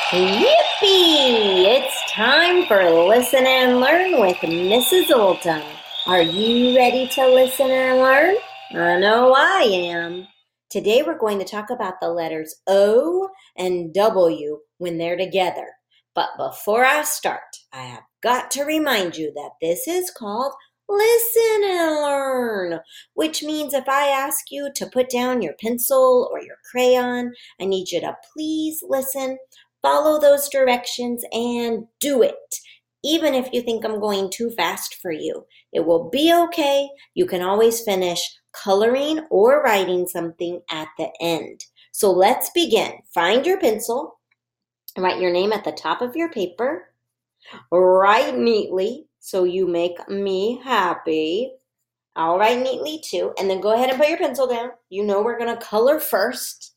Yippee! It's time for Listen and Learn with Mrs. Oldham. Are you ready to listen and learn? I know I am. Today we're going to talk about the letters O and W when they're together. But before I start, I have got to remind you that this is called Listen and Learn, which means if I ask you to put down your pencil or your crayon, I need you to please listen. Follow those directions and do it. Even if you think I'm going too fast for you, it will be okay. You can always finish coloring or writing something at the end. So let's begin. Find your pencil, write your name at the top of your paper, write neatly so you make me happy. I'll write neatly too, and then go ahead and put your pencil down. You know we're going to color first.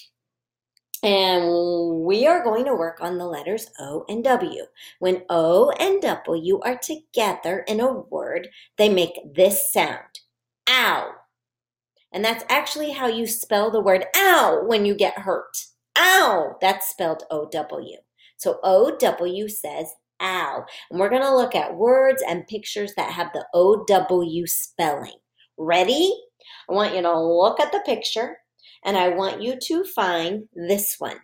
And we are going to work on the letters O and W. When O and W are together in a word, they make this sound, ow. And that's actually how you spell the word ow when you get hurt. Ow, that's spelled O-W. So O-W says ow. And we're going to look at words and pictures that have the O-W spelling. Ready? I want you to look at the picture. And I want you to find this one.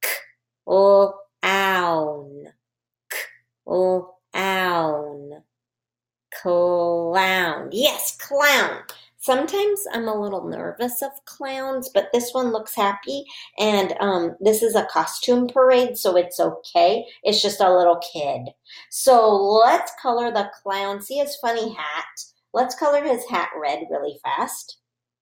K-l-own. K-l-own. Clown. Yes, clown. Sometimes I'm a little nervous of clowns, but this one looks happy. And this is a costume parade, so it's okay. It's just a little kid. So let's color the clown. See his funny hat? Let's color his hat red really fast.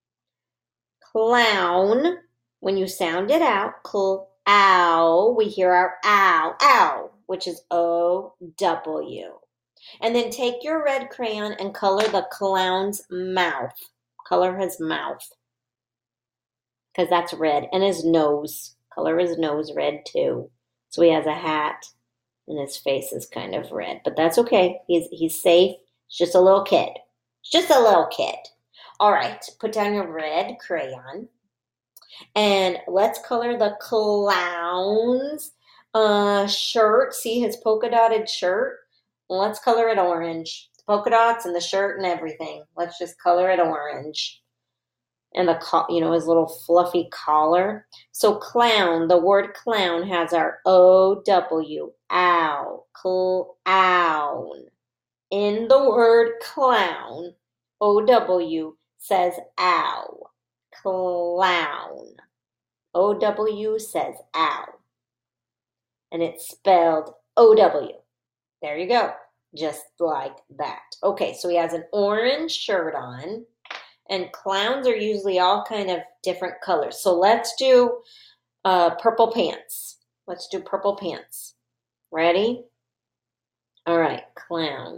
Clown, when you sound it out, ow, we hear our ow, ow, which is O-W. And then take your red crayon and color the clown's mouth. Color his mouth, because that's red. And his nose. Color his nose red too. So he has a hat, and his face is kind of red. But that's okay. He's safe. It's just a little kid. It's just a little kid. All right, put down your red crayon. And let's color the clown's shirt. See his polka dotted shirt? Let's color it orange. The polka dots and the shirt and everything. Let's just color it orange. And his little fluffy collar. So clown, the word clown has our O-W, ow, clown. In the word clown, O-W says ow, clown. O-W says ow. And it's spelled O-W. There you go. Just like that. Okay, so he has an orange shirt on. And clowns are usually all kind of different colors. So let's do purple pants. Let's do purple pants. Ready? All right, clown.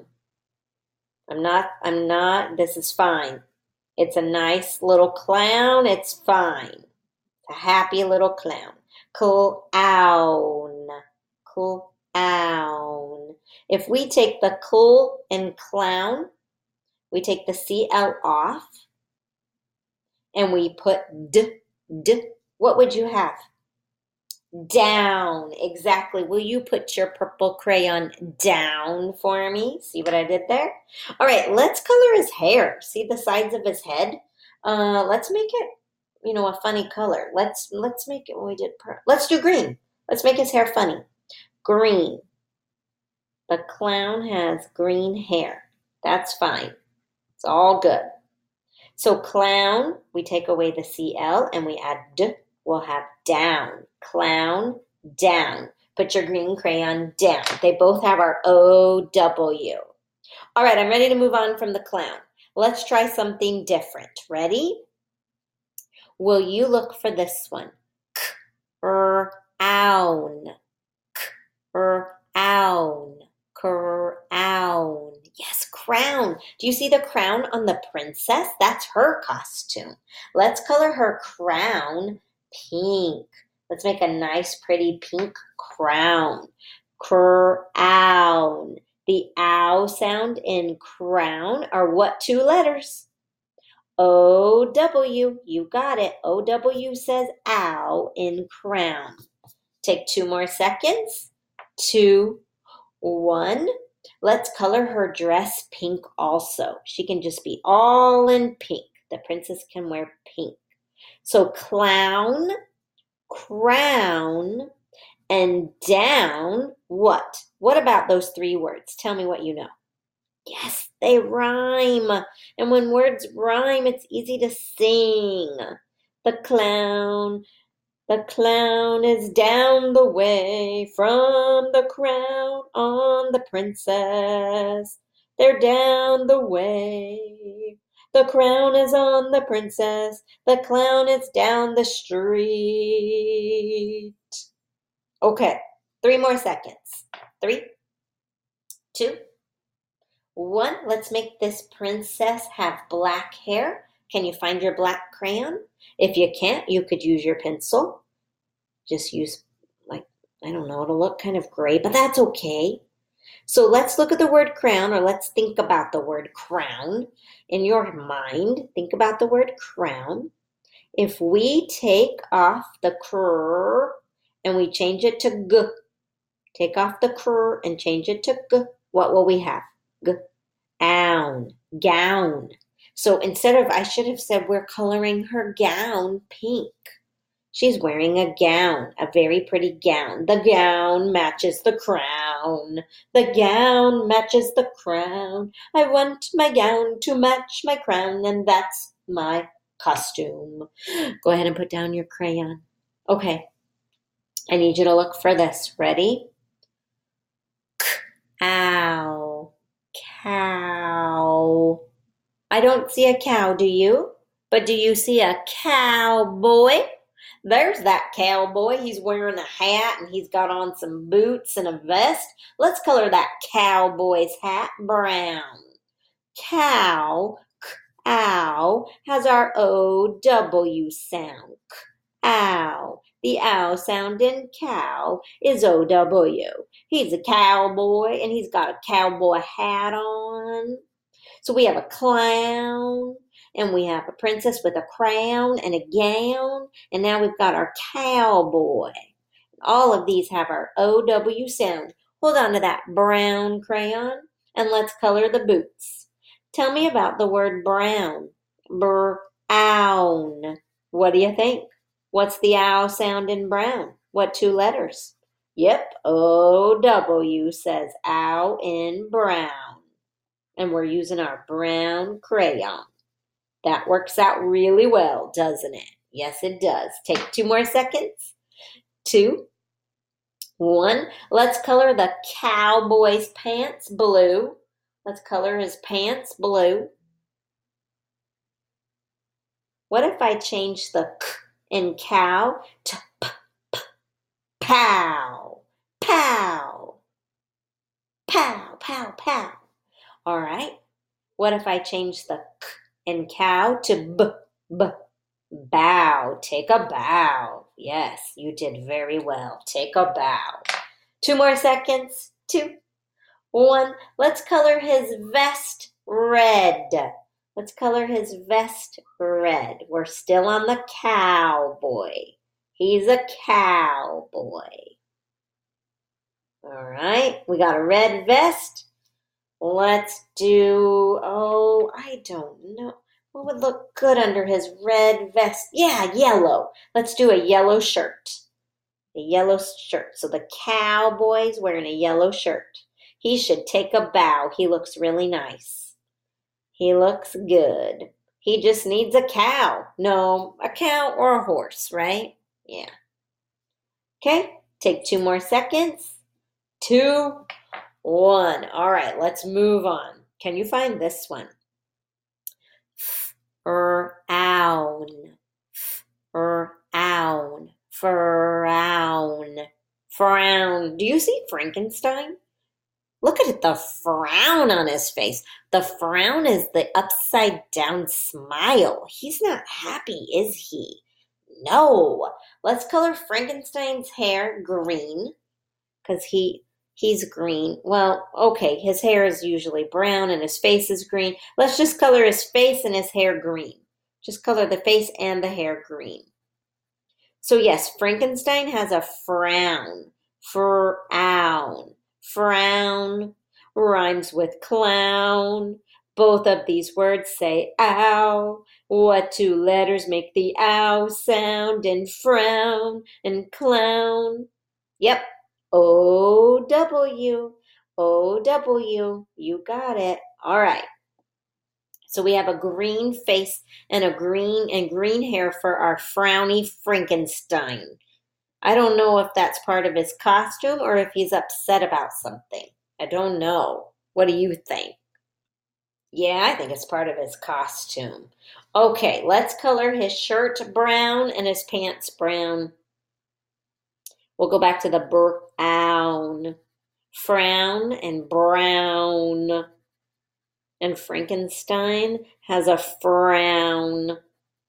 I'm not, this is fine. It's a nice little clown. It's fine. It's a happy little clown. Clown. Clown. If we take the cool in clown, we take the CL off, and we put d, what would you have? Down. Exactly. Will you put your purple crayon down for me? See what I did there? All right, let's color his hair. See the sides of his head? Let's make it, a funny color. Let's make it, let's do green. Let's make his hair funny. Green. The clown has green hair. That's fine. It's all good. So clown, we take away the CL and we add D. We'll have down. Clown, down. Put your green crayon down. They both have our O-W. All right, I'm ready to move on from the clown. Let's try something different. Ready? Will you look for this one? Crown. Crown. Crown. Yes, crown. Do you see the crown on the princess? That's her costume. Let's color her crown pink. Let's make a nice, pretty pink crown. Crown. The ow sound in crown are what two letters? O-W. You got it. O-W says ow in crown. Take 2 more seconds. 2, 1. Let's color her dress pink also. She can just be all in pink. The princess can wear pink. So clown, crown, and down, what? What about those 3 words? Tell me what you know. Yes, they rhyme. And when words rhyme, it's easy to sing. The clown is down the way from the crown on the princess. They're down the way. The crown is on the princess. The clown is down the street. Okay, 3 more seconds. 3, 2, 1. Let's make this princess have black hair. Can you find your black crayon? If you can't, you could use your pencil. Just use, like, I don't know, it'll look kind of gray, but that's okay. So let's look at the word crown, or let's think about the word crown. In your mind, think about the word crown. If we take off the cr and we change it to g, take off the cr and change it to g, what will we have? G. Gown. So instead of, I should have said we're coloring her gown pink. She's wearing a gown, a very pretty gown. The gown matches the crown. The gown matches the crown. I want my gown to match my crown, and that's my costume. Go ahead and put down your crayon. Okay, I need you to look for this. Ready? Ow. Cow. I don't see a cow, do you? But do you see a cowboy? There's that cowboy. He's wearing a hat and he's got on some boots and a vest. Let's color that cowboy's hat brown. Cow, ow, has our O-W sound. Ow. The ow sound in cow is O-W. He's a cowboy and he's got a cowboy hat on. So we have a clown, and we have a princess with a crown and a gown, and now we've got our cowboy. All of these have our O-W sound. Hold on to that brown crayon, and let's color the boots. Tell me about the word brown. Brown. What do you think? What's the ow sound in brown? What 2 letters? Yep, O-W says ow in brown. And we're using our brown crayon. That works out really well, doesn't it? Yes, it does. Take 2 more seconds. 2, 1. Let's color the cowboy's pants blue. Let's color his pants blue. What if I change the k in cow to p, p, pow, pow, pow, pow, pow? All right. What if I change the k in cow to b, b, bow? Take a bow. Yes, you did very well. Take a bow. 2 more seconds. 2, 1. Let's color his vest red. Let's color his vest red. We're still on the cowboy. He's a cowboy. All right. We got a red vest. Let's do, I don't know. What would look good under his red vest? Yeah, yellow. Let's do a yellow shirt. A yellow shirt. So the cowboy's wearing a yellow shirt. He should take a bow. He looks really nice. He looks good. He just needs a cow. No, a cow or a horse, right? Yeah. Okay, take 2 more seconds. 2, 1. All right, let's move on. Can you find this one? Frown. Frown. Frown. Frown. Do you see Frankenstein? Look at the frown on his face. The frown is the upside down smile. He's not happy, is he? No. Let's color Frankenstein's hair green because he's green. Well, okay, his hair is usually brown and his face is green. Let's just color his face and his hair green. Just color the face and the hair green. So yes, Frankenstein has a frown. Frown. Frown rhymes with clown. Both of these words say ow. What two letters make the ow sound in frown and clown? Yep. O-W. O-W. You got it. All right. So we have a green face and a green hair for our frowny Frankenstein. I don't know if that's part of his costume or if he's upset about something. I don't know. What do you think? Yeah, I think it's part of his costume. Okay, let's color his shirt brown and his pants brown. We'll go back to the brown. Frown and brown. And Frankenstein has a frown.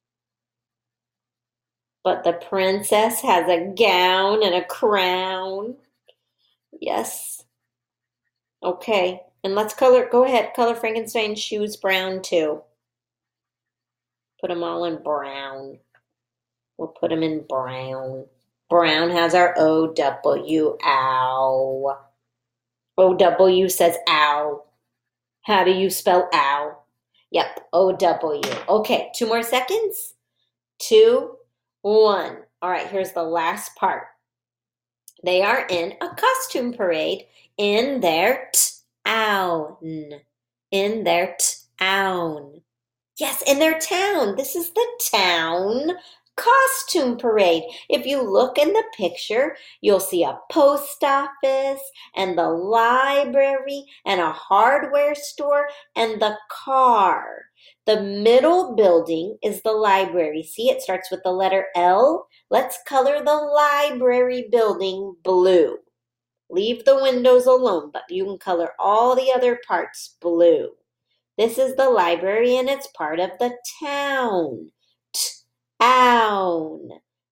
But the princess has a gown and a crown. Yes. Okay. And let's go ahead, color Frankenstein's shoes brown too. Put them all in brown. We'll put them in brown. Brown has our O-W, ow. O-W says ow. How do you spell ow? Yep, O-W. Okay, 2 more seconds. 2, 1. All right, here's the last part. They are in a costume parade in their town. In their town. Yes, in their town. This is the town costume parade. If you look in the picture, you'll see a post office and the library and a hardware store and the car. The middle building is the library. See, it starts with the letter L. Let's color the library building blue. Leave the windows alone, but you can color all the other parts blue. This is the library and it's part of the town. Town.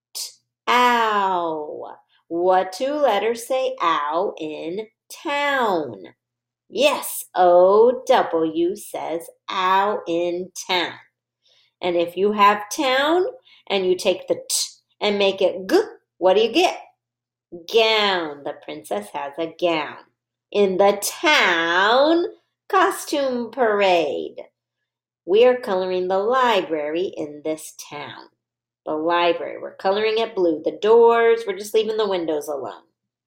Ow. What 2 letters say ow in town? Yes, O-W says ow in town. And if you have town and you take the t and make it g, what do you get? Gown. The princess has a gown. In the town costume parade. We are coloring the library in this town. The library. We're coloring it blue. The doors, we're just leaving the windows alone.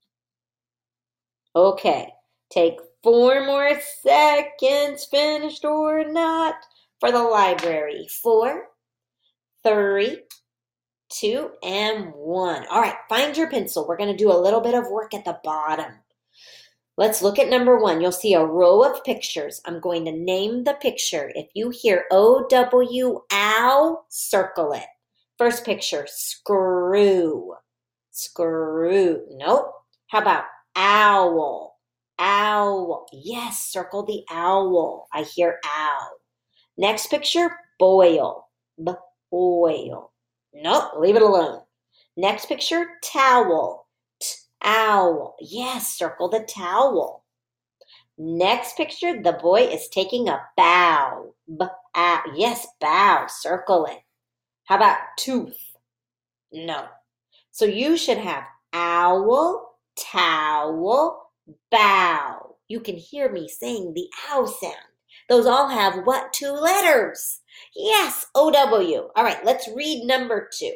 Okay. Take 4 more seconds, finished or not, for the library. 4, 3, 2, and 1. All right, find your pencil. We're going to do a little bit of work at the bottom. Let's look at number 1. You'll see a row of pictures. I'm going to name the picture. If you hear O-W, ow, circle it. First picture, screw. Screw. Nope. How about owl? Owl. Yes, circle the owl. I hear owl. Next picture, boil. Boil. Nope, leave it alone. Next picture, towel. Owl. Yes, circle the towel. Next picture, the boy is taking a bow. Bow. Yes, bow. Circle it. How about tooth? No. So you should have owl, towel, bow. You can hear me saying the ow sound. Those all have what 2 letters? Yes, O-W. All right, let's read number 2.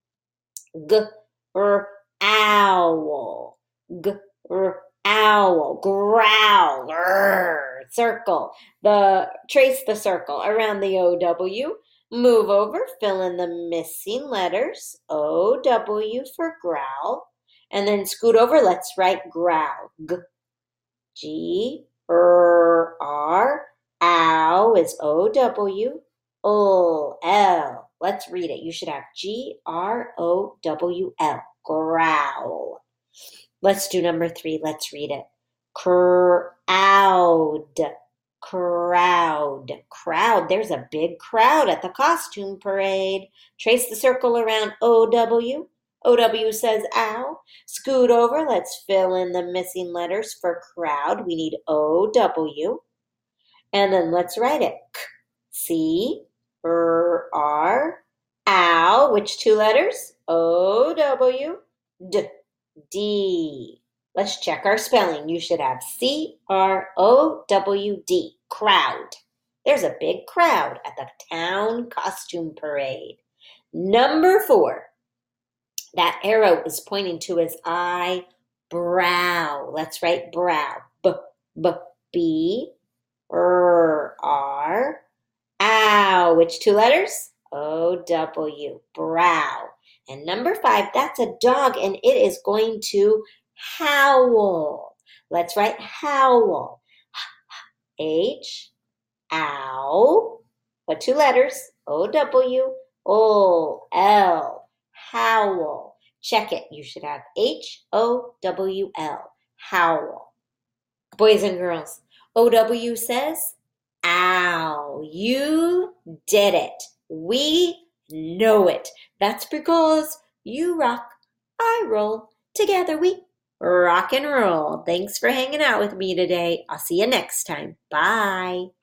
Owl. Owl. Growl. Circle. Trace the circle around the O-W. Move over, fill in the missing letters. O-W for growl. And then scoot over, let's write growl. G-R-R. Ow is O-W. L. Let's read it. You should have G-R-O-W-L. Growl. Let's do number 3. Let's read it. Crowd. Crowd. Crowd. There's a big crowd at the costume parade. Trace the circle around O-W. O-W says ow. Scoot over. Let's fill in the missing letters for crowd. We need O-W. And then let's write it. C-R-R. Ow, which two letters? O-W, D, D. Let's check our spelling. You should have C-R-O-W-D, crowd. There's a big crowd at the town costume parade. Number 4, that arrow is pointing to his eyebrow. Let's write brow. B-B-R-R. Ow. Which two letters? O-W. Brow. And number 5, that's a dog, and it is going to howl. Let's write howl. H, ow. What two letters? O-W. O-L. Howl. Check it. You should have H-O-W-L. Howl. Boys and girls, O-W says, ow. You did it. We know it. That's because you rock, I roll. Together we rock and roll. Thanks for hanging out with me today. I'll see you next time. Bye.